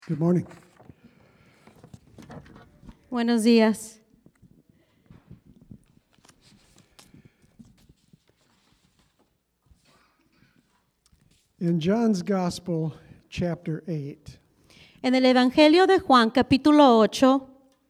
Good morning. Buenos días. In John's Gospel, chapter 8, En el Evangelio de Juan, capítulo 8,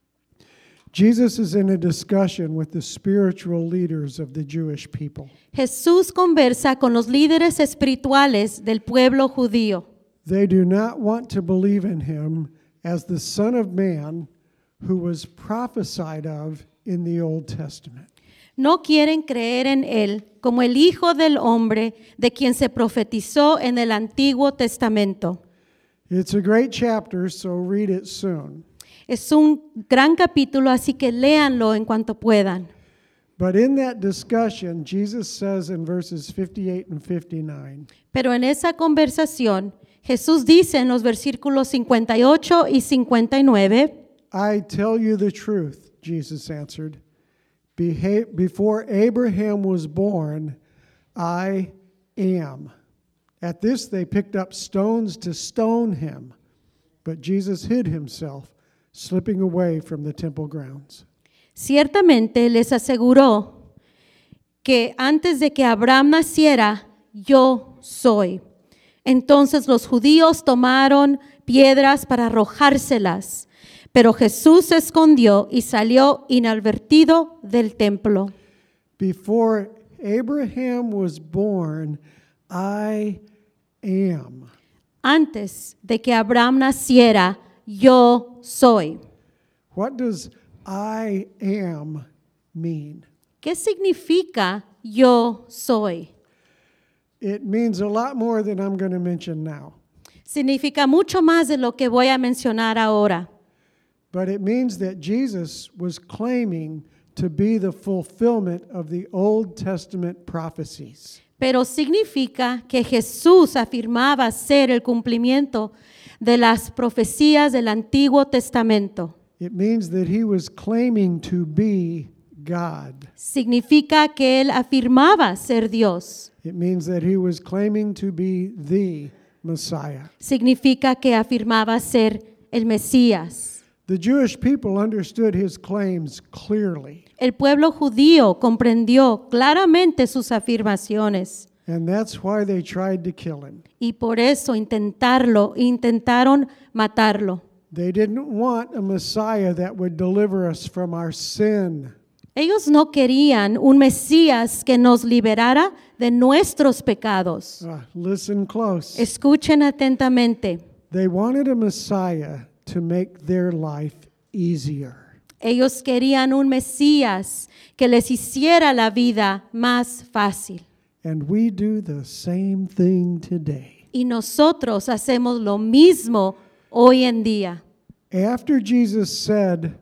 Jesus is in a discussion with the spiritual leaders of the Jewish people. Jesús conversa con los líderes espirituales del pueblo judío. They do not want to believe in him as the Son of Man who was prophesied of in the Old Testament. No quieren creer en él como el Hijo del Hombre de quien se profetizó en el Antiguo Testamento. It's a great chapter, so read it soon. Es un gran capítulo, así que léanlo en cuanto puedan. But in that discussion, Jesus says in verses 58 and 59, Pero en esa conversación, Jesús dice en los versículos 58 y 59, I tell you the truth, Jesus answered. Before Abraham was born, I am. At this they picked up stones to stone him, but Jesus hid himself, slipping away from the temple grounds. Ciertamente les aseguró que antes de que Abraham naciera, yo soy. Entonces los judíos tomaron piedras para arrojárselas, pero Jesús se escondió y salió inadvertido del templo. Before Abraham was born, I am. Antes de que Abraham naciera, yo soy. What does I am mean? ¿Qué significa yo soy? It means a lot more than I'm going to mention now. Significa mucho más de lo que voy a mencionar ahora. But it means that Jesus was claiming to be the fulfillment of the Old Testament prophecies. Pero significa que Jesús afirmaba ser el cumplimiento de las profecías del Antiguo Testamento. It means that he was claiming to be God. Significa que él afirmaba ser Dios. It means that he was claiming to be the Messiah. Significa que afirmaba ser el Mesías. The Jewish people understood his claims clearly, El pueblo judío comprendió claramente sus afirmaciones and that's why they tried to kill him. y por eso intentaron matarlo. They didn't want a Messiah that would deliver us from our sin. Ellos no querían un Mesías que nos liberara de nuestros pecados. Listen close. Escuchen atentamente. They wanted a Messiah to make their life easier. Ellos querían un Mesías que les hiciera la vida más fácil. And we do the same thing today. Y nosotros hacemos lo mismo hoy en día. After Jesus said,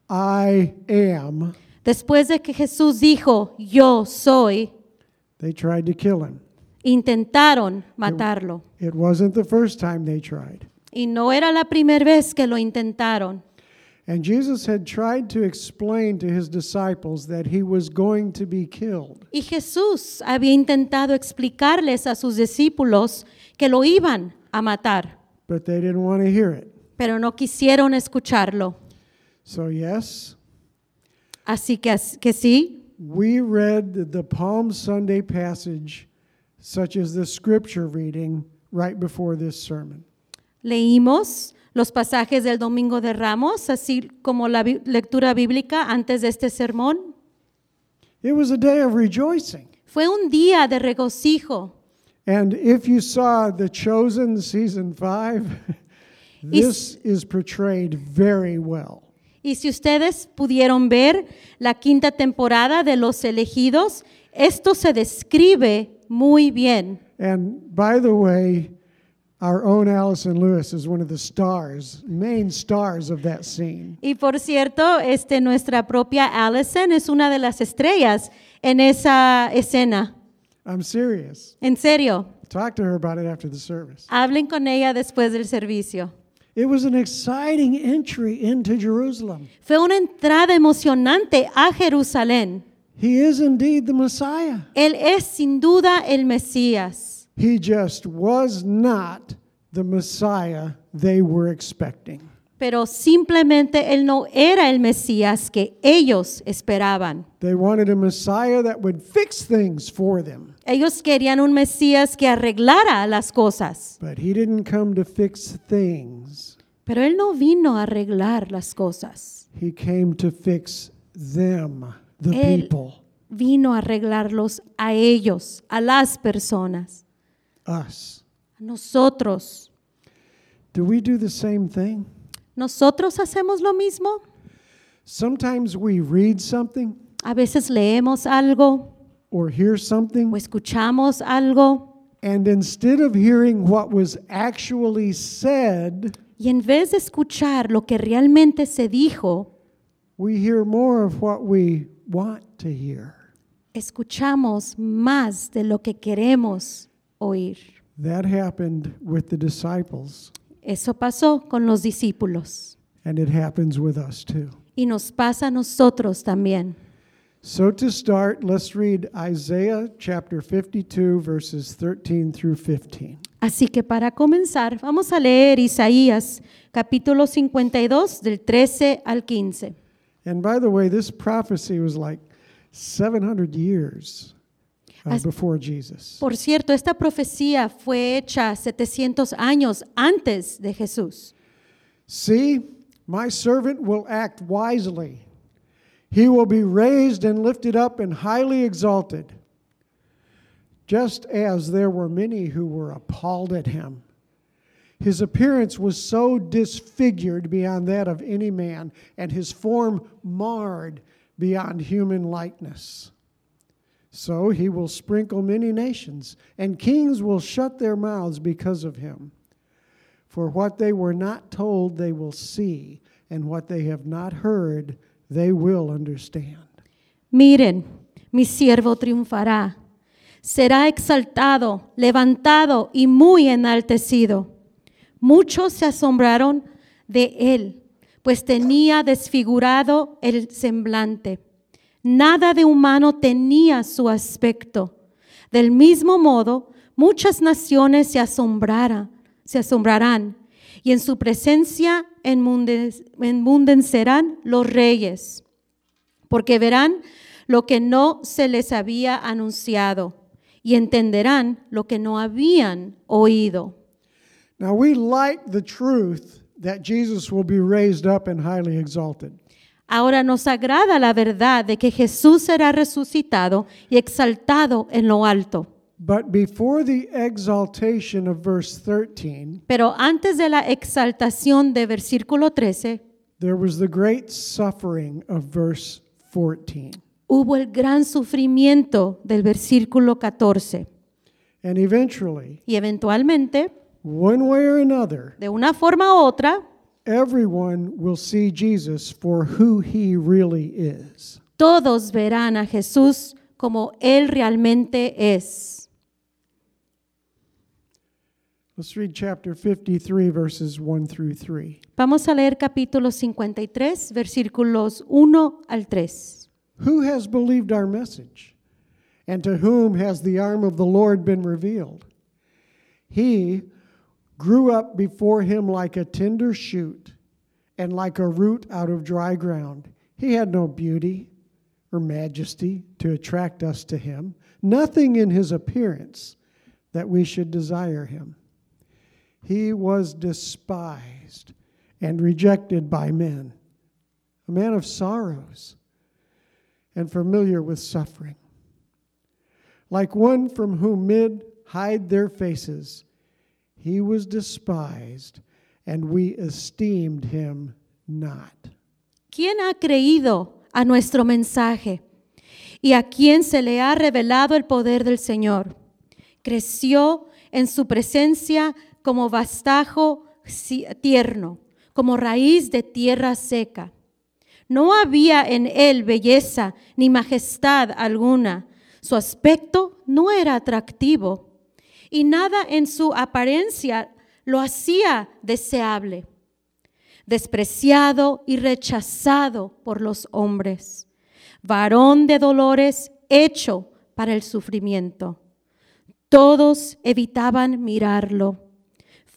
I am, Después de que Jesús dijo, yo soy, they tried to kill him. intentaron matarlo. It wasn't the first time they tried. Y no era la primera vez que lo intentaron. And Jesus had tried to explain to his disciples that he was going to be killed. Y Jesús había intentado explicarles a sus discípulos que lo iban a matar, But they didn't want to hear it. pero no quisieron escucharlo. So yes, Así que sí, we read the Palm Sunday passage, such as the scripture reading, right before this sermon. leímos los pasajes del Domingo de Ramos, así como la lectura bíblica antes de este sermón. It was a day of rejoicing. Fue un día de regocijo. And if you saw The Chosen season 5, this is portrayed very well. Y si ustedes pudieron ver la quinta temporada de Los Elegidos, esto se describe muy bien. And by the way, our own Allison Lewis is one of the stars, main stars of that scene. Y por cierto, nuestra propia Allison es una de las estrellas en esa escena. I'm serious. En serio, Talk to her about it after the service. hablen con ella después del servicio. It was an exciting entry into Jerusalem. Fue una entrada emocionante a Jerusalén. He is indeed the Messiah. Él es sin duda el Mesías. He just was not the Messiah they were expecting. Pero simplemente él no era el Mesías que ellos esperaban. They wanted a Messiah that would fix things for them. Ellos querían un Mesías que arreglara las cosas. But he didn't come to fix things. Pero él no vino a arreglar las cosas. He came to fix them, the Él people, vino a arreglarlos a ellos, a las personas, us. a nosotros. Do we do the same thing? ¿Nosotros hacemos lo mismo? Sometimes we read something A veces leemos algo or hear something, o escuchamos algo and instead of hearing what was actually said, y en vez de escuchar lo que realmente se dijo, we hear more of what we want to hear. escuchamos más de lo que queremos oír. That happened with the disciples, Eso pasó con los discípulos and it happens with us too. y nos pasa a nosotros también. So to start, let's read Isaiah chapter 52, verses 13 through 15. Así que para comenzar, vamos a leer Isaías capítulo 52 del 13 al 15. And by the way, this prophecy was like 700 years before Jesus. Por cierto, esta profecía fue hecha 700 años antes de Jesús. See, my servant will act wisely. He will be raised and lifted up and highly exalted, just as there were many who were appalled at him. His appearance was so disfigured beyond that of any man, and his form marred beyond human likeness. So he will sprinkle many nations, and kings will shut their mouths because of him. For what they were not told, they will see, and what they have not heard, they will understand. Miren, mi siervo triunfará. Será exaltado, levantado y muy enaltecido. Muchos se asombraron de él, pues tenía desfigurado el semblante. Nada de humano tenía su aspecto. Del mismo modo, muchas naciones se asombrarán, y en su presencia enmudecerán los reyes, porque verán lo que no se les había anunciado y entenderán lo que no habían oído. Now we like the truth that Jesus will be raised up and highly exalted. Ahora nos agrada la verdad de que Jesús será resucitado y exaltado en lo alto. But before the exaltation of verse 13, Pero antes de la exaltación de versículo 13, there was the great suffering of verse 14. hubo el gran sufrimiento del versículo 14. And eventually, Y eventualmente, one way or another, de una forma u otra, everyone will see Jesus for who he really is. todos verán a Jesús como Él realmente es. Let's read chapter 53, verses 1 through 3. Vamos a leer capítulo 53, versículos 1 al 3. Who has believed our message? And to whom has the arm of the Lord been revealed? He grew up before him like a tender shoot and like a root out of dry ground. He had no beauty or majesty to attract us to him, nothing in his appearance that we should desire him. He was despised and rejected by men, a man of sorrows and familiar with suffering. Like one from whom men hide their faces, he was despised, and we esteemed him not. ¿Quién ha creído a nuestro mensaje? ¿Y a quién se le ha revelado el poder del Señor? Creció en su presencia como vastajo tierno, como raíz de tierra seca. No había en él belleza ni majestad alguna. Su aspecto no era atractivo y nada en su apariencia lo hacía deseable. Despreciado y rechazado por los hombres, varón de dolores, hecho para el sufrimiento. Todos evitaban mirarlo.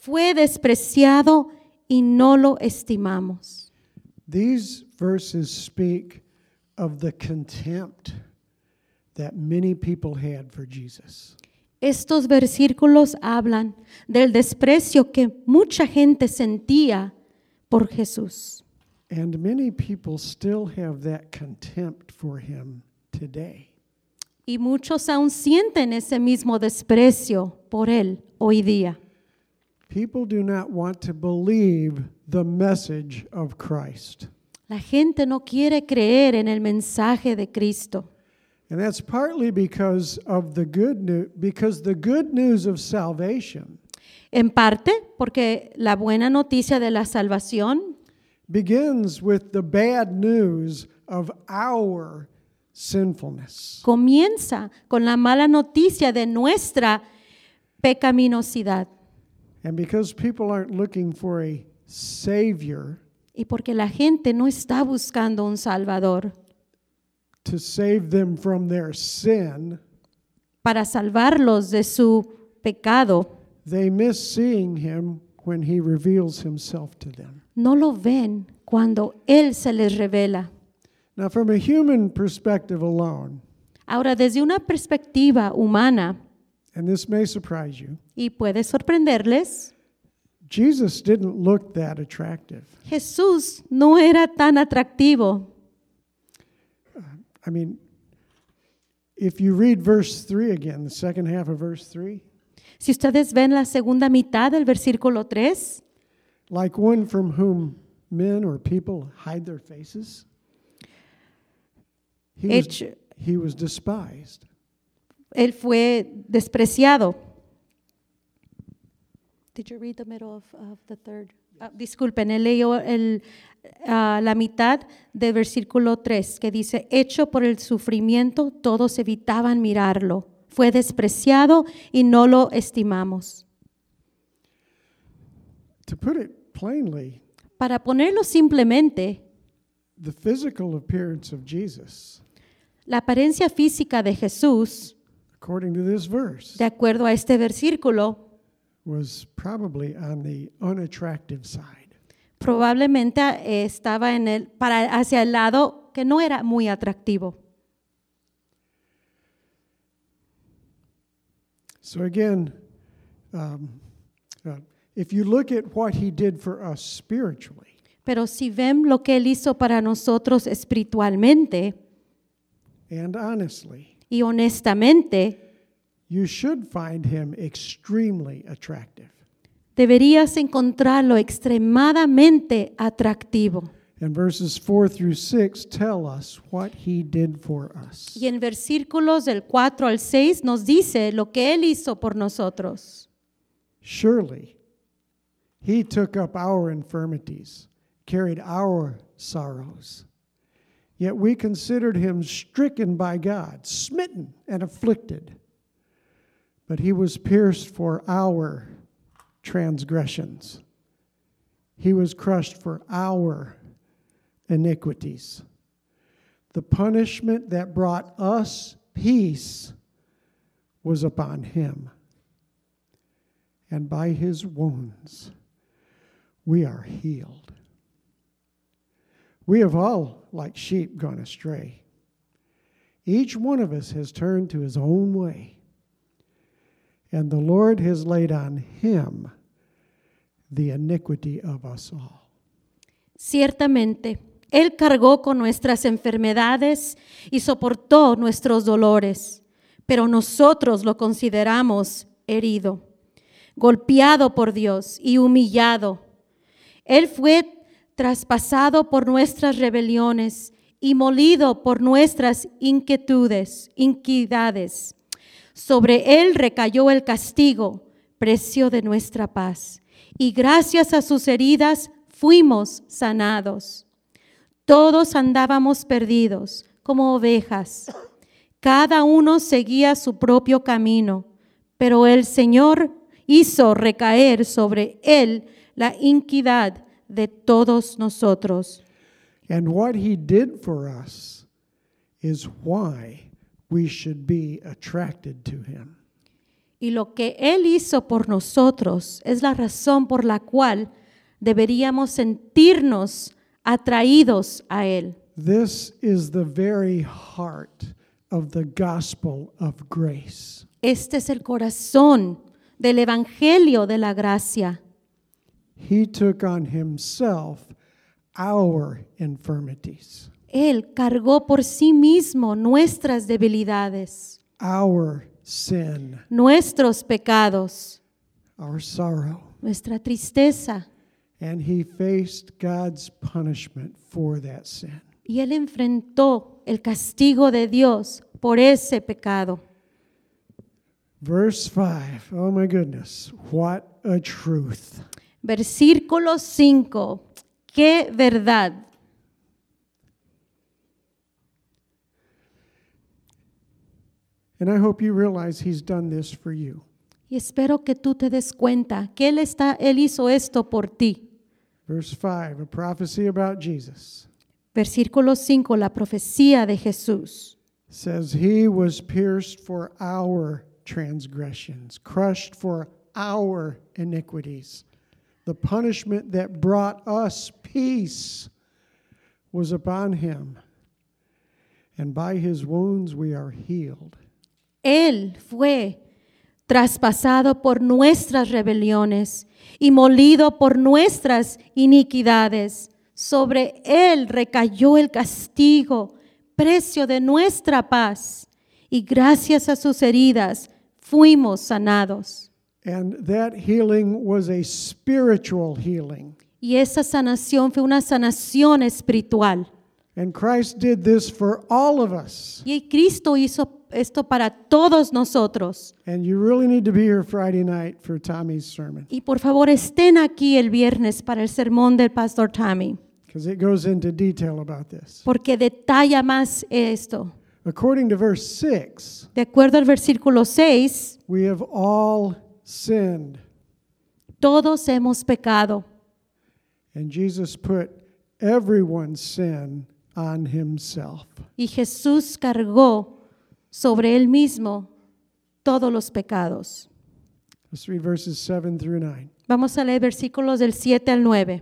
fue despreciado y no lo estimamos. These verses speak of the contempt that many people had for Jesus. Estos versículos hablan del desprecio que mucha gente sentía por Jesús. And many people still have that contempt for him today. Y muchos aún sienten ese mismo desprecio por él hoy día. People do not want to believe the message of Christ. La gente no quiere creer en el mensaje de Cristo. And that's partly because of the good news, because the good news of salvation En parte porque la buena noticia de la salvación begins with the bad news of our sinfulness. comienza con la mala noticia de nuestra pecaminosidad. And because people aren't looking for a savior Y porque la gente no está buscando un Salvador to save them from their sin, para salvarlos de su pecado, they miss seeing him when he reveals himself to them. no lo ven cuando Él se les revela. Now, from a human perspective alone, Ahora, desde una perspectiva humana, and this may surprise you, y puede sorprenderles, Jesus didn't look that attractive. Jesús no era tan atractivo. I mean, if you read verse 3 again, the second half of verse 3, Si ustedes ven la segunda mitad del versículo 3, like one from whom men or people hide their faces, he was despised. Él fue despreciado. Did you read the middle of the third? Disculpen, él leyó la mitad del versículo 3 que dice, hecho por el sufrimiento, todos evitaban mirarlo. Fue despreciado y no lo estimamos. To put it plainly, Para ponerlo simplemente, the physical appearance of Jesus, la apariencia física de Jesús, according to this verse, de acuerdo a este versículo, was probably on the unattractive side. probablemente estaba hacia el lado que no era muy atractivo. So again, if you look at what he did for us spiritually, Pero si ven lo que Él hizo para nosotros espiritualmente and honestly, y honestamente, you should find him extremely attractive. deberías encontrarlo extremadamente atractivo. And verses 4 through 6 tell us what he did for us. Y en versículos del 4 al 6 nos dice lo que Él hizo por nosotros. Surely he took up our infirmities, carried our sorrows. Yet we considered him stricken by God, smitten and afflicted. But he was pierced for our transgressions. He was crushed for our iniquities. The punishment that brought us peace was upon him. And by his wounds we are healed. We have all, like sheep, gone astray. Each one of us has turned to his own way. And the Lord has laid on him the iniquity of us all. Ciertamente, Él cargó con nuestras enfermedades y soportó nuestros dolores, pero nosotros lo consideramos herido, golpeado por Dios y humillado. Él fue traspasado por nuestras rebeliones y molido por nuestras iniquidades. Sobre Él recayó el castigo, precio de nuestra paz, y gracias a sus heridas fuimos sanados. Todos andábamos perdidos como ovejas. Cada uno seguía su propio camino, pero el Señor hizo recaer sobre Él la iniquidad de todos nosotros. And what he did for us is why we should be attracted to him. Y lo que Él hizo por nosotros es la razón por la cual deberíamos sentirnos atraídos a Él. This is the very heart of the gospel of grace. Este es el corazón del Evangelio de la gracia. He took on himself our infirmities, Él cargó por sí mismo nuestras debilidades, our sin, nuestros pecados, our sorrow, nuestra tristeza. and he faced God's punishment for that sin. Y Él enfrentó el castigo de Dios por ese pecado. Verse 5, oh my goodness, what a truth. Versículo 5. ¡Qué verdad! And I hope you realize he's done this for you. Y espero que tú te des cuenta que Él hizo esto por ti. Verse 5, a prophecy about Jesus, Versículo 5, la profecía de Jesús. says he was pierced for our transgressions, crushed for our iniquities. The punishment that brought us peace was upon him, and by his wounds we are healed. Él fue traspasado por nuestras rebeliones y molido por nuestras iniquidades. Sobre Él recayó el castigo, precio de nuestra paz, y gracias a sus heridas fuimos sanados. And that healing was a spiritual healing. Y esa sanación fue una sanación espiritual. And Christ did this for all of us. Y Cristo hizo esto para todos nosotros. And you really need to be here Friday night for Tommy's sermon, Y por favor estén aquí el viernes para el sermón del pastor Tommy, because it goes into detail about this. porque detalla más esto. According to verse 6, De acuerdo al versículo 6, we have all sinned, todos hemos pecado. and Jesus put everyone's sin on himself. Y Jesús cargó sobre Él mismo todos los pecados. Let's read verses 7 through 9. Vamos a leer versículos del 7 al 9.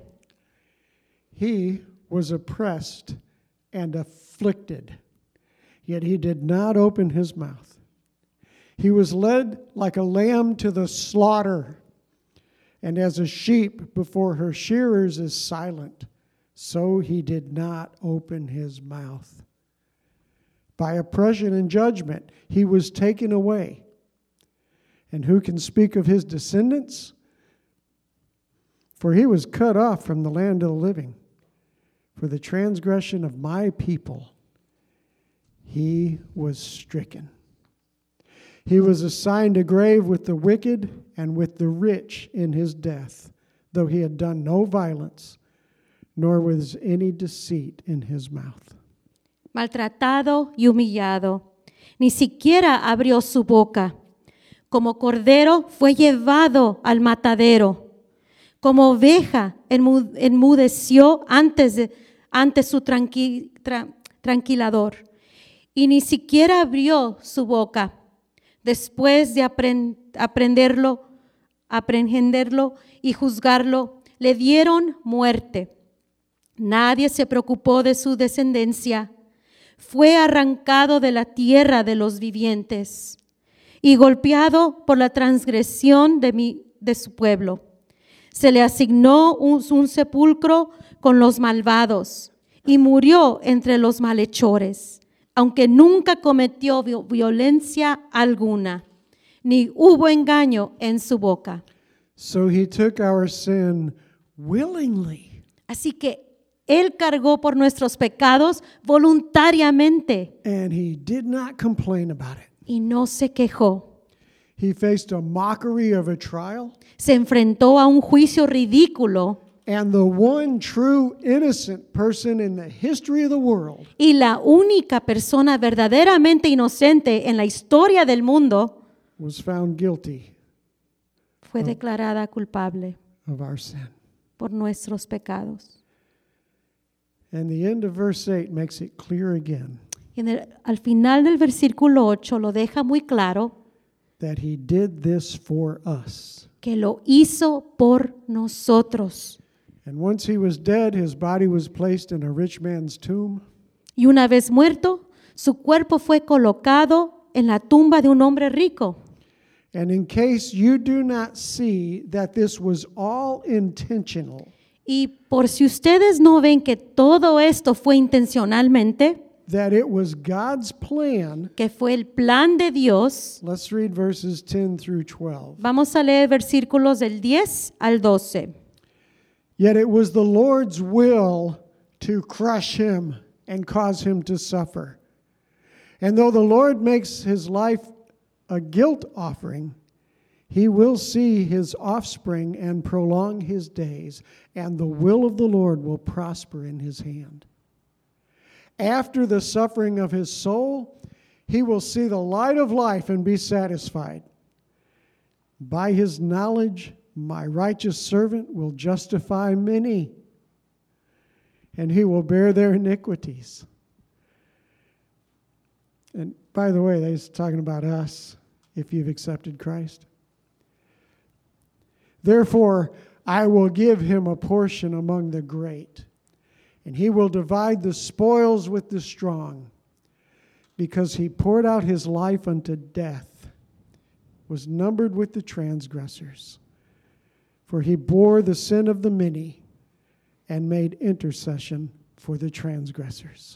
He was oppressed and afflicted, yet he did not open his mouth. He was led like a lamb to the slaughter, and as a sheep before her shearers is silent, so he did not open his mouth. By oppression and judgment he was taken away. And who can speak of his descendants? For he was cut off from the land of the living. For the transgression of my people he was stricken. He was assigned a grave with the wicked and with the rich in his death, though he had done no violence, nor was any deceit in his mouth. Maltratado y humillado, ni siquiera abrió su boca. Como cordero fue llevado al matadero. Como oveja enmudeció ante su tranquilador. Y ni siquiera abrió su boca. Después de aprehenderlo y juzgarlo, le dieron muerte. Nadie se preocupó de su descendencia. Fue arrancado de la tierra de los vivientes y golpeado por la transgresión de su pueblo. Se le asignó un sepulcro con los malvados y murió entre los malhechores, aunque nunca cometió violencia alguna, ni hubo engaño en su boca. So he took our sin willingly. Así que Él cargó por nuestros pecados voluntariamente And he did not complain about it. y no se quejó. He faced a mockery of a trial, Se enfrentó a un juicio ridículo and the one true innocent person in the history of the world y la única persona verdaderamente inocente en la historia del mundo was found guilty fue declarada culpable of our sin. por nuestros pecados. And the end of verse 8 makes it clear again. Y al final del versículo 8 lo deja muy claro. that he did this for us. que lo hizo por nosotros. And once he was dead, his body was placed in a rich man's tomb. Y una vez muerto, su cuerpo fue colocado en la tumba de un hombre rico. And in case you do not see that this was all intentional, Y por si ustedes no ven que todo esto fue intencionalmente, that it was God's plan, que fue el plan de Dios, let's read verses 10 through 12. vamos a leer versículos del 10 al 12. Yet it was the Lord's will to crush him and cause him to suffer. And though the Lord makes his life a guilt offering, he will see his offspring and prolong his days, and the will of the Lord will prosper in his hand. After the suffering of his soul, he will see the light of life and be satisfied. By his knowledge, my righteous servant will justify many, and he will bear their iniquities. And by the way, he's talking about us if you've accepted Christ. Therefore, I will give him a portion among the great, and he will divide the spoils with the strong, because he poured out his life unto death, was numbered with the transgressors. For he bore the sin of the many and made intercession for the transgressors.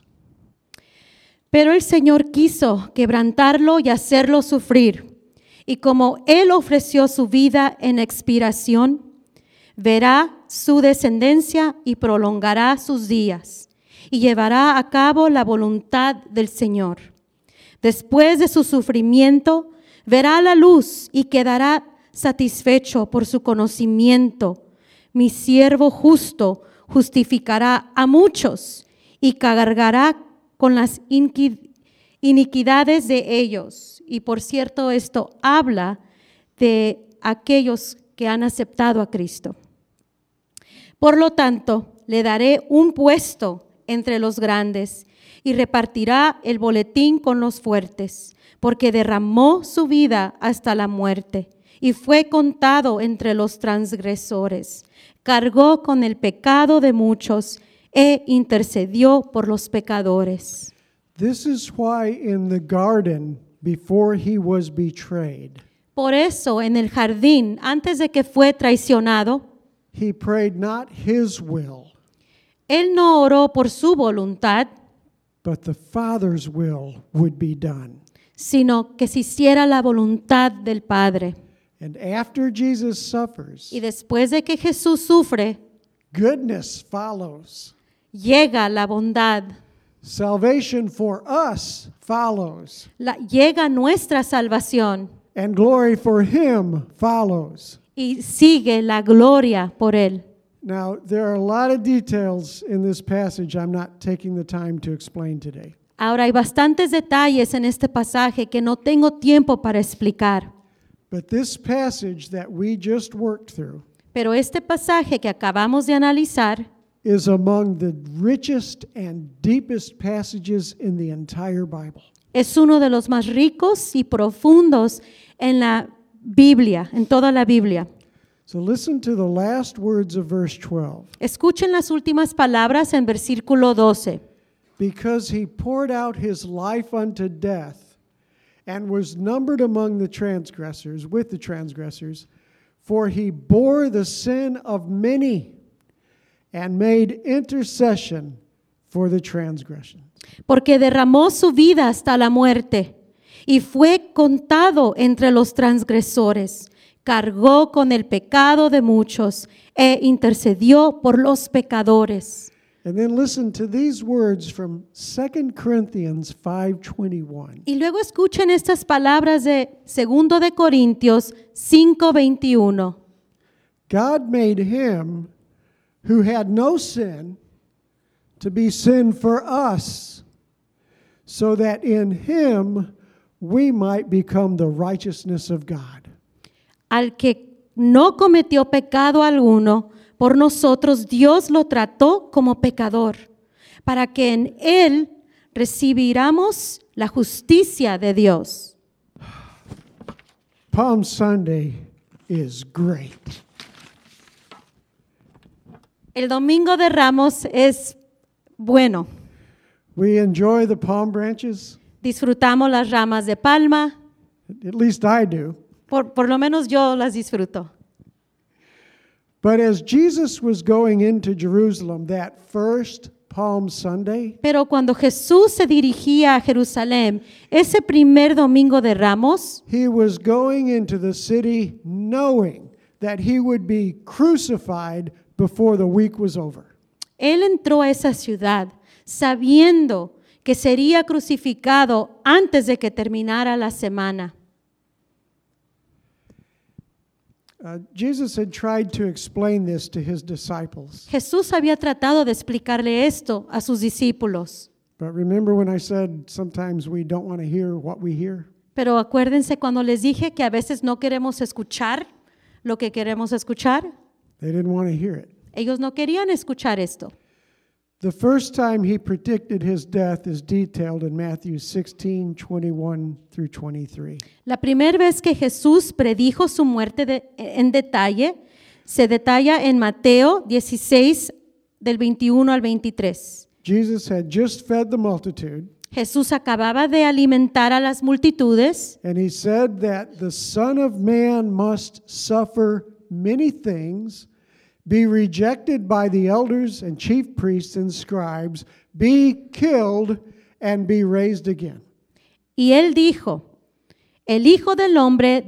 Pero el Señor quiso quebrantarlo y hacerlo sufrir. Y como Él ofreció su vida en expiración, verá su descendencia y prolongará sus días, y llevará a cabo la voluntad del Señor. Después de su sufrimiento, verá la luz y quedará satisfecho por su conocimiento. Mi siervo justo justificará a muchos y cargará con las iniquidades de ellos. Y por cierto, esto habla de aquellos que han aceptado a Cristo. Por lo tanto, le daré un puesto entre los grandes y repartirá el boletín con los fuertes, porque derramó su vida hasta la muerte y fue contado entre los transgresores. Cargó con el pecado de muchos e intercedió por los pecadores. This is why in the garden, before he was betrayed, Por eso, en el jardín, antes de que fue traicionado, he prayed not his will, él no oró por su voluntad, but the Father's will would be done. sino que se hiciera la voluntad del Padre. And after Jesus suffers, Y después de que Jesús sufre, goodness follows. llega la bondad, Salvation for us follows. llega nuestra salvación And glory for him follows. y sigue la gloria por él. Now, there are a lot of details in this passage I'm not taking the time to explain today. Ahora hay bastantes detalles en este pasaje que no tengo tiempo para explicar, But this passage that we just worked through pero este pasaje que acabamos de analizar is among the richest and deepest passages in the entire Bible. es uno de los más ricos y profundos en la Biblia, en toda la Biblia. So listen to the last words of verse 12. Escuchen las últimas palabras en versículo 12. Because he poured out his life unto death and was numbered among the transgressors, with the transgressors, for he bore the sin of many and made intercession for the transgression. Porque derramó su vida hasta la muerte y fue contado entre los transgresores. Cargó con el pecado de muchos e intercedió por los pecadores. And then listen to these words from 2 Corinthians 5:21. Y luego escuchen estas palabras de 2 de Corintios 5:21. God made him who had no sin to be sin for us, so that in him we might become the righteousness of God. Al que no cometió pecado alguno, por nosotros Dios lo trató como pecador, para que en él recibiéramos la justicia de Dios. Palm Sunday is great. El Domingo de Ramos es bueno. We enjoy the palm branches, Disfrutamos las ramas de palma, at least I do. por lo menos yo las disfruto. But as Jesus was going into Jerusalem that first Palm Sunday, Pero cuando Jesús se dirigía a Jerusalén, ese primer Domingo de Ramos, he was going into the city knowing that he would be crucified before the week was over. él entró a esa ciudad sabiendo que sería crucificado antes de que terminara la semana. Jesus had tried to explain this to his disciples. Jesús había tratado de explicarle esto a sus discípulos. But remember when I said sometimes we don't want to hear what we hear? Pero acuérdense cuando les dije que a veces no queremos escuchar lo que queremos escuchar. They didn't want to hear it. Ellos no querían escuchar esto. The first time he predicted his death is detailed in Matthew 16:21 through 23. La primera vez que Jesús predijo su muerte en detalle, se detalla en Mateo 16, del 21 al 23. Jesus had just fed the multitude, Jesús acababa de alimentar a las multitudes and he said that the Son of Man must suffer many things, be rejected by the elders and chief priests and scribes, be killed, and be raised again. y él dijo, el Hijo del Hombre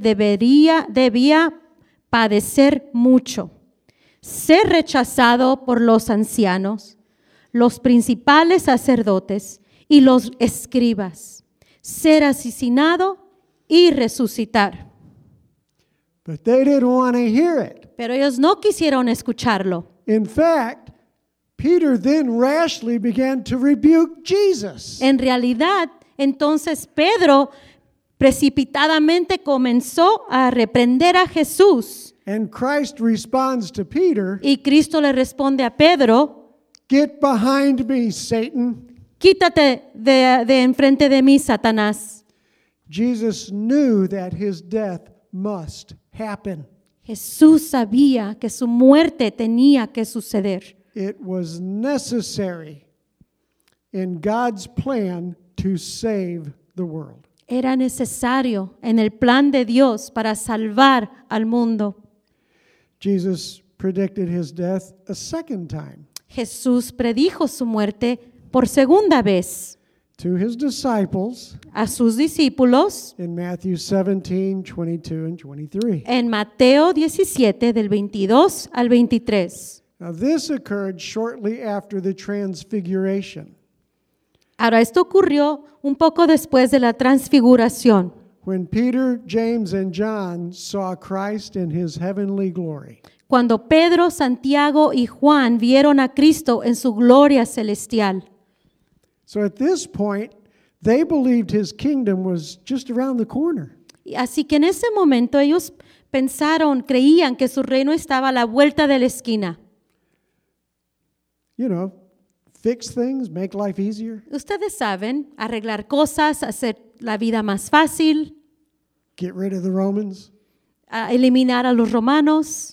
debía padecer mucho, ser rechazado por los ancianos, los principales sacerdotes y los escribas, ser asesinado y resucitar. But they didn't want to hear it. Pero ellos no quisieron escucharlo. In fact, Peter then rashly began to rebuke Jesus. En realidad, entonces Pedro precipitadamente comenzó a reprender a Jesús. And Christ responds to Peter, Y Cristo le responde a Pedro, "Get behind me, Satan." quítate de enfrente de mí, Satanás. Jesus knew that his death must happen. Jesús sabía que su muerte tenía que suceder. It was necessary in God's plan to save the world. Era necesario en el plan de Dios para salvar al mundo. Jesus predicted his death a second time Jesús predijo su muerte por segunda vez to his disciples a sus discípulos in Matthew 17:22 and 23. en Mateo 17 del 22 al 23. Now this occurred shortly after the transfiguration, Ahora, esto ocurrió un poco después de la transfiguración, when Peter, James, and John saw Christ in his heavenly glory. cuando Pedro, Santiago y Juan vieron a Cristo en su gloria celestial. So at this point, they believed his kingdom was just around the corner. Y así que en ese momento ellos creían que su reino estaba a la vuelta de la esquina. You know, fix things, make life easier, Ustedes saben, arreglar cosas, hacer la vida más fácil, get rid of the Romans. eliminar a los romanos,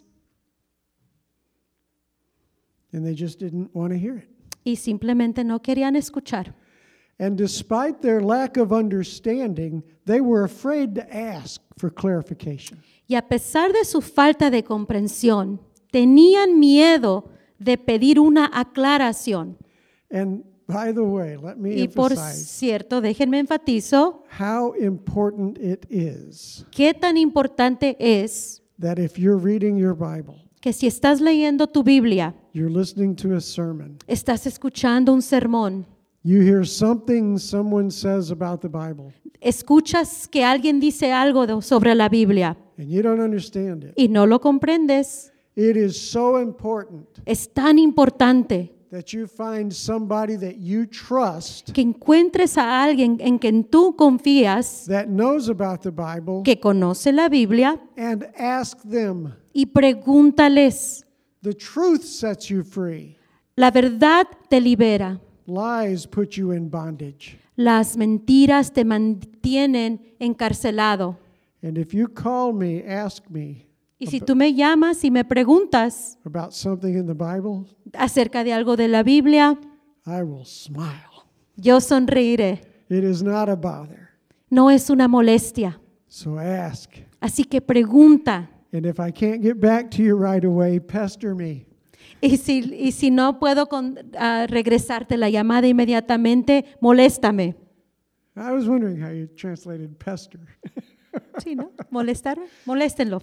And they just didn't want to hear it. y simplemente no querían escuchar. And despite their lack of understanding, they were afraid to ask for clarification. Y a pesar de su falta de comprensión, tenían miedo de pedir una aclaración. And by the way, let me Y por emphasize cierto, déjenme enfatizo how important it is qué tan importante es that if you're reading your Bible, que si estás leyendo tu Biblia, you're listening to a sermon, estás escuchando un sermón, you hear something someone says about the Bible, escuchas que alguien dice algo sobre la Biblia and you don't understand it, y no lo comprendes, it is so important es tan importante that you find somebody that you trust que encuentres a alguien en quien tú confías, that knows about the Bible que conoce la Biblia, and ask them. y pregúntales. The truth sets you free. La verdad te libera. Lies put you in bondage. Las mentiras te mantienen encarcelado. And if you call me, ask me Y si tú me llamas y me preguntas about something in the Bible, acerca de algo de la Biblia, I will smile. yo sonreiré. It is not a bother. No es una molestia. So ask. Así que pregunta. And if I can't get back to you right away, pester me. Y si no puedo regresarte la llamada inmediatamente, moléstame. I was wondering how you translated pester. Sí, ¿no? ¿Molestarme? Moléstenlo.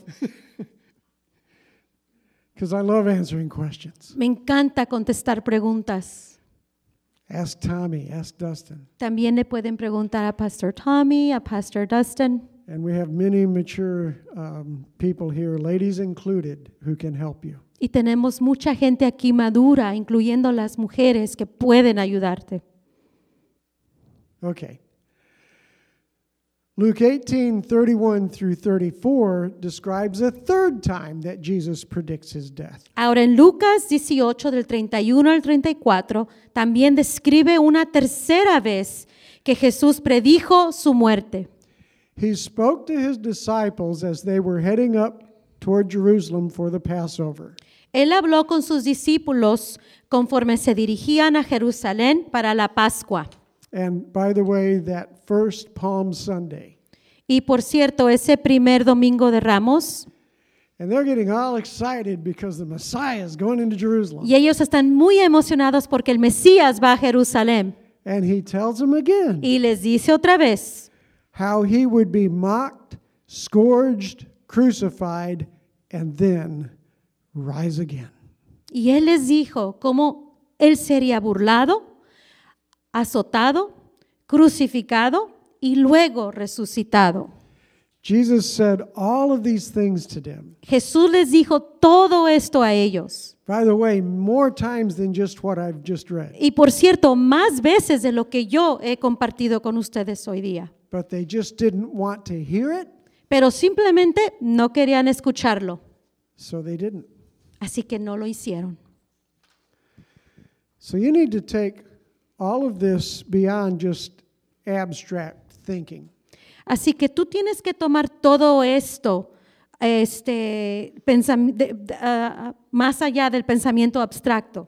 Because I love answering questions. Me encanta contestar preguntas. Ask Tommy, ask Dustin. También le pueden preguntar a Pastor Tommy, a Pastor Dustin. And we have many mature people here, ladies included, who can help you. Y tenemos mucha gente aquí madura, incluyendo las mujeres, que pueden ayudarte. Okay. Luke 18:31 through 34 describes a third time that Jesus predicts his death. Ahora en Lucas 18 del 31 al 34 también describe una tercera vez que Jesús predijo su muerte. He spoke to his disciples as they were heading up toward Jerusalem for the Passover. Él habló con sus discípulos conforme se dirigían a Jerusalén para la Pascua. And by the way, that first Palm Sunday. Y por cierto, ese primer domingo de Ramos, And they're getting all excited because the Messiah is going into Jerusalem. y ellos están muy emocionados porque el Mesías va a Jerusalén. And he tells them again Y les dice otra vez how he would be mocked, scourged, crucified, and then rise again. Y él les dijo cómo él sería burlado, azotado, crucificado y luego resucitado. Jesus said all of these things to them. Jesús les dijo todo esto a ellos. By the way, more times than just what I've just read. Y por cierto, más veces de lo que yo he compartido con ustedes hoy día. But they just didn't want to hear it, Pero simplemente no querían escucharlo. so they didn't. Así que no lo hicieron. So you need to take all of this beyond just abstract thinking. Así que tú tienes que tomar todo esto más allá del pensamiento abstracto.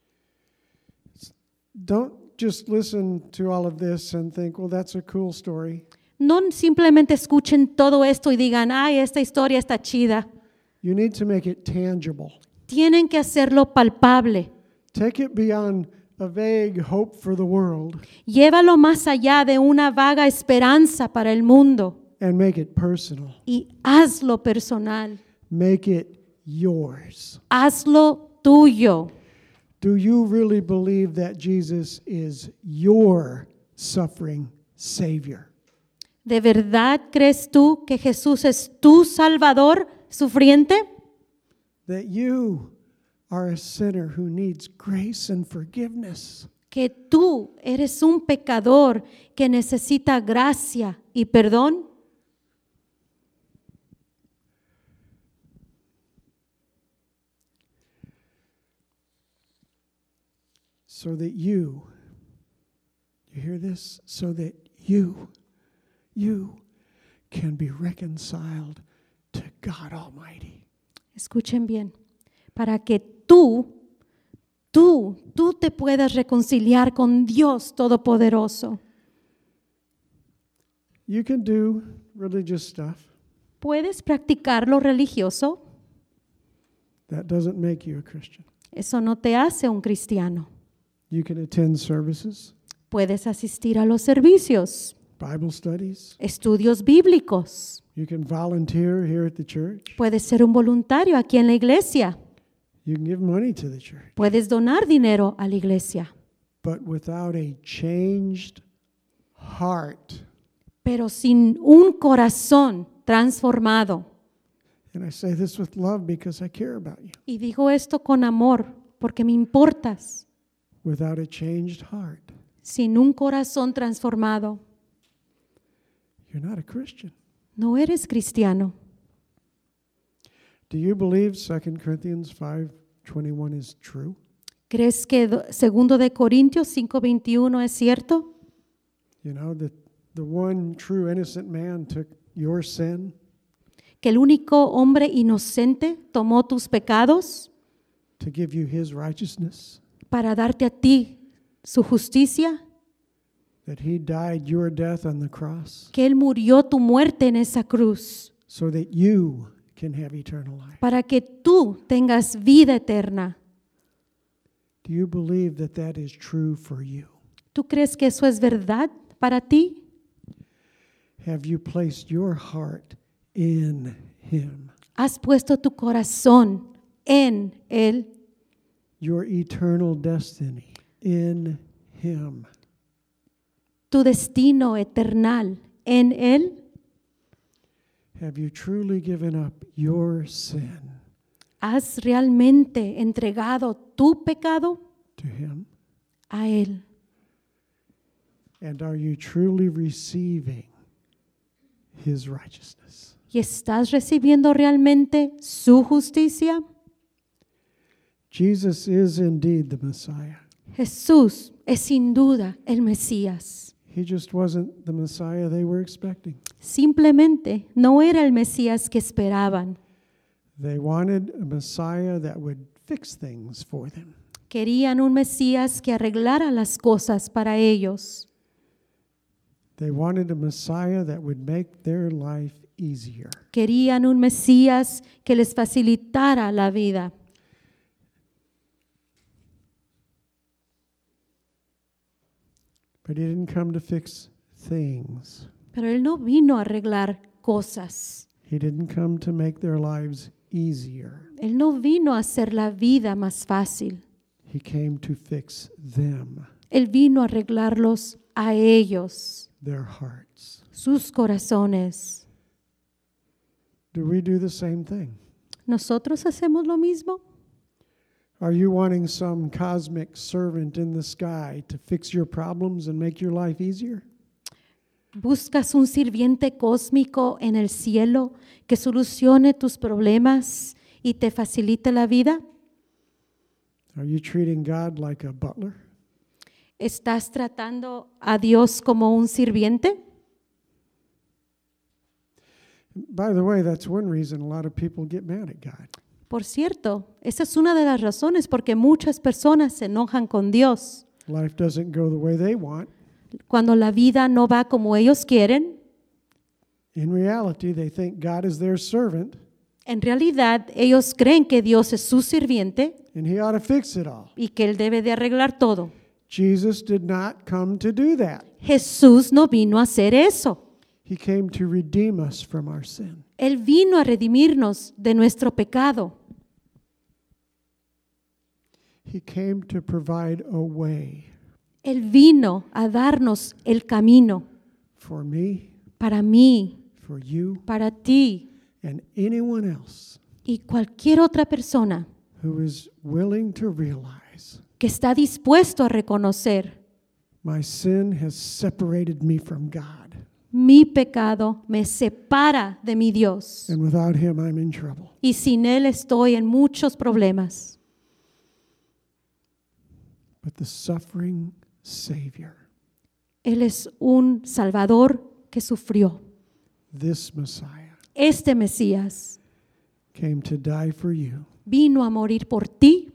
Don't just listen to all of this and think, well, that's a cool story. No simplemente escuchen todo esto y digan, ay, esta historia está chida. You need to make it tangible. Tienen que hacerlo palpable. Take it beyond a vague hope for the world Llévalo más allá de una vaga esperanza para el mundo and make it personal. y hazlo personal. Make it yours. Hazlo tuyo. Do you really believe that Jesus is your suffering Savior? ¿De verdad crees tú que Jesús es tu Salvador sufriente? That you are a sinner who needs grace and forgiveness? Que tú eres un pecador que necesita gracia y perdón? So that you hear this? So that you can be reconciled to God Almighty. Escuchen bien, para que tú te puedas reconciliar con Dios Todopoderoso. You can do religious stuff. Puedes practicar lo religioso, That doesn't make you a Christian. eso no te hace un cristiano. You can attend services, Puedes asistir a los servicios, Bible studies. estudios bíblicos. You can volunteer here at the church. Puedes ser un voluntario aquí en la iglesia. You can give money to the church. Puedes donar dinero a la iglesia. But without a changed heart, Pero sin un corazón transformado. and I say this with love because I care about you, Y digo esto con amor porque me importas. without a changed heart, Sin un corazón transformado, you're not a Christian. no eres cristiano. Do you believe 2 Corinthians 5:21 is true? ¿Crees que 2 de Corintios 5:21 es cierto? You know, that the one true innocent man took your sin que el único hombre inocente tomó tus pecados to give you his righteousness, para darte a ti su justicia, that he died your death on the cross que Él murió tu muerte en esa cruz so that you can have eternal life. para que tú tengas vida eterna. Do you believe that that is true for you? ¿Tú crees que eso es verdad para ti? Have you placed your heart in him? ¿Has puesto tu corazón en Él? Your eternal destiny in him. ¿Tu destino eternal en Él? Have you truly given up your sin ¿Has realmente entregado tu pecado to him? a Él? And are you truly receiving his righteousness? ¿Y estás recibiendo realmente su justicia? Jesus is indeed the Messiah. Jesús es sin duda el Mesías. He just wasn't the Messiah they were expecting. Simplemente no era el Mesías que esperaban. They wanted a Messiah that would fix things for them. Querían un Mesías que arreglara las cosas para ellos. They wanted a Messiah that would make their life easier. Querían un Mesías que les facilitara la vida. But he didn't come to fix things. Pero Él no vino a arreglar cosas. He didn't come to make their lives easier. Él no vino a hacer la vida más fácil. He came to fix them, Él vino a arreglarlos a ellos, their hearts. sus corazones. Do we do the same thing? ¿Nosotros hacemos lo mismo? Are you wanting some cosmic servant in the sky to fix your problems and make your life easier? ¿Buscas un sirviente cósmico en el cielo que solucione tus problemas y te facilite la vida? Are you treating God like a butler? ¿Estás tratando a Dios como un sirviente? By the way, that's one reason a lot of people get mad at God. Por cierto, esa es una de las razones por que muchas personas se enojan con Dios. Life doesn't go the way they want. Cuando la vida no va como ellos quieren, In reality, they think God is their servant en realidad ellos creen que Dios es su sirviente and he ought to fix it all. y que Él debe de arreglar todo. Jesus did not come to do that. Jesús no vino a hacer eso. He came to redeem us from our sin. Él vino a redimirnos de nuestro pecado. He came to provide a way Él vino a darnos el camino for me, para mí, for you, para ti and anyone else y cualquier otra persona who is willing to realize que está dispuesto a reconocer: my sin has separated me from God, mi pecado me separa de mi Dios and without him I'm in trouble. y sin Él estoy en muchos problemas. But the suffering Savior, Él es un Salvador que sufrió. this Messiah, Este Mesías came to die for you. vino a morir por ti.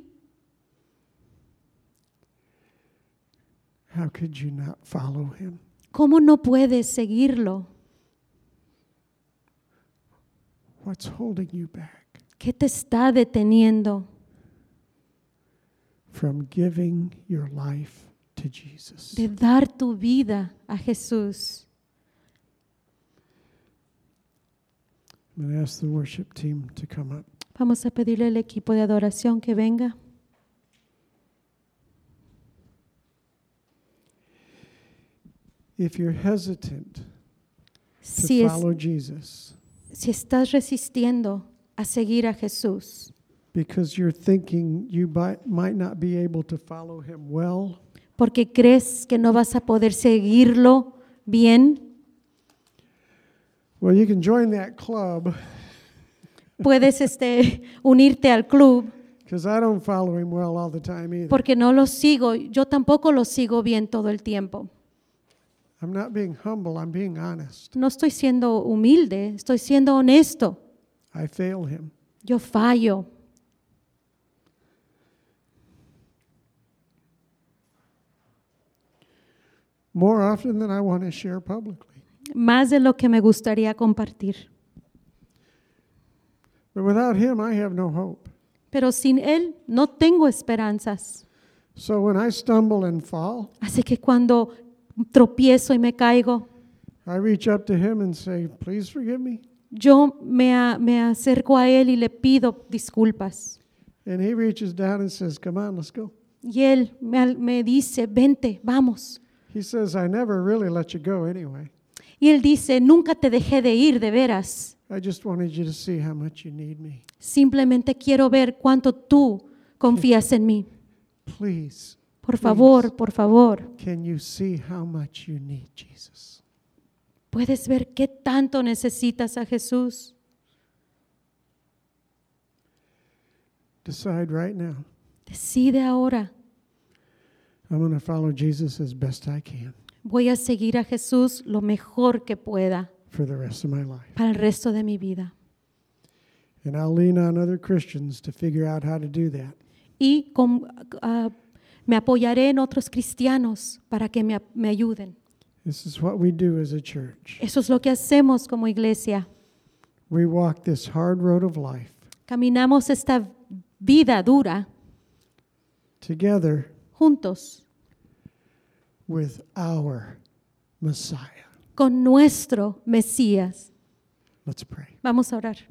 How could you not follow him? ¿Cómo no puedes seguirlo? What's holding you back ¿Qué te está deteniendo from giving your life to Jesus? de dar tu vida a Jesús? I'm going to ask the worship team to come up. Vamos a pedirle al equipo de adoración que venga. If you're hesitant to Si, follow Jesus si estás resistiendo a seguir a Jesús because you're thinking you might not be able to follow him well, porque crees que no vas a poder seguirlo bien, well, you can join that club puedes unirte al club, because I don't follow him well all the time either. porque no lo sigo, yo tampoco lo sigo bien todo el tiempo. I'm not being humble, I'm being honest. No estoy siendo humilde, estoy siendo honesto. I fail him. Yo fallo. More often than I want to share publicly. Más de lo que me gustaría compartir. But without him, I have no hope. Pero sin Él no tengo esperanzas. So when I stumble and fall, Así que cuando tropiezo y me caigo, I reach up to him and say, please forgive me. yo me acerco a Él y le pido disculpas. And he reaches down and says, come on, let's go. Y Él me dice, vente, vamos. He says, I never really let you go anyway. Y Él dice, nunca te dejé de ir, de veras. I just wanted you to see how much you need me. Simplemente quiero ver cuánto tú confías en mí. Please, Por favor, por favor. can you see how much you need Jesus? ¿Puedes ver qué tanto necesitas a Jesús? Decide right now. Decide ahora. I'm going to follow Jesus as best I can Voy a seguir a Jesús lo mejor que pueda for the rest of my life. para el resto de mi vida. And I'll lean on other Christians to figure out how to do that. Y me apoyaré en otros cristianos para que me ayuden. This is what we do as a church. Eso es lo que hacemos como iglesia. We walk this hard road of life Caminamos esta vida dura together juntos with our Messiah. con nuestro Mesías. Let's pray. Vamos a orar.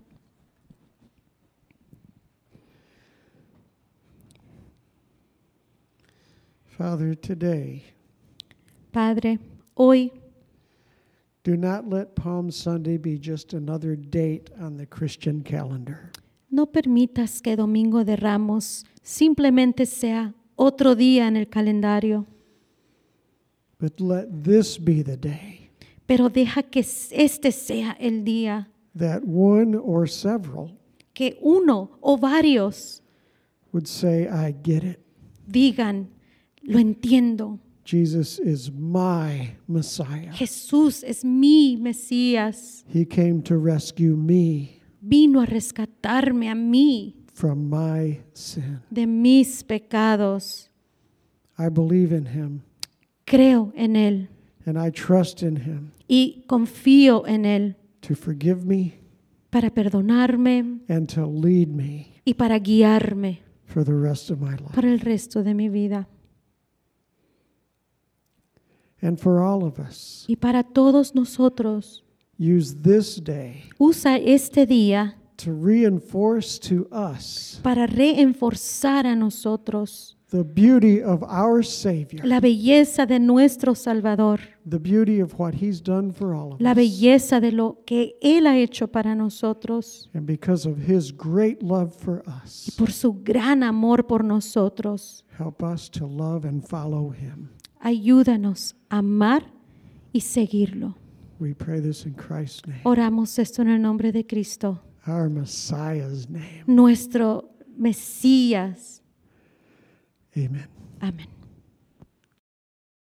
Father, today, Padre, hoy do not let Palm Sunday be just another date on the Christian calendar. no permitas que Domingo de Ramos simplemente sea otro día en el calendario, But let this be the day pero deja que este sea el día that one or several que uno o varios would say, I get it. digan, lo entiendo, Jesus is my Messiah. Jesús es mi Mesías, He came to rescue me vino a rescatarme a mí from my sin. de mis pecados. I believe in him Creo en Él and I trust in him y confío en Él to forgive me para perdonarme and to lead me y para guiarme for the rest of my life. para el resto de mi vida. And for all of us, Y para todos nosotros, use this day usa este día to reinforce to us para reforzar a nosotros the beauty of our Savior, la belleza de nuestro Salvador, the beauty of what he's done for all of la us. belleza de lo que Él ha hecho para nosotros And because of his great love for y us, por su gran amor por nosotros. help us to love and follow him. Ayúdanos a amar y seguirlo. We pray this in Christ's name, Oramos esto en el nombre de Cristo, our Messiah's name. nuestro Mesías. Amen. Amén.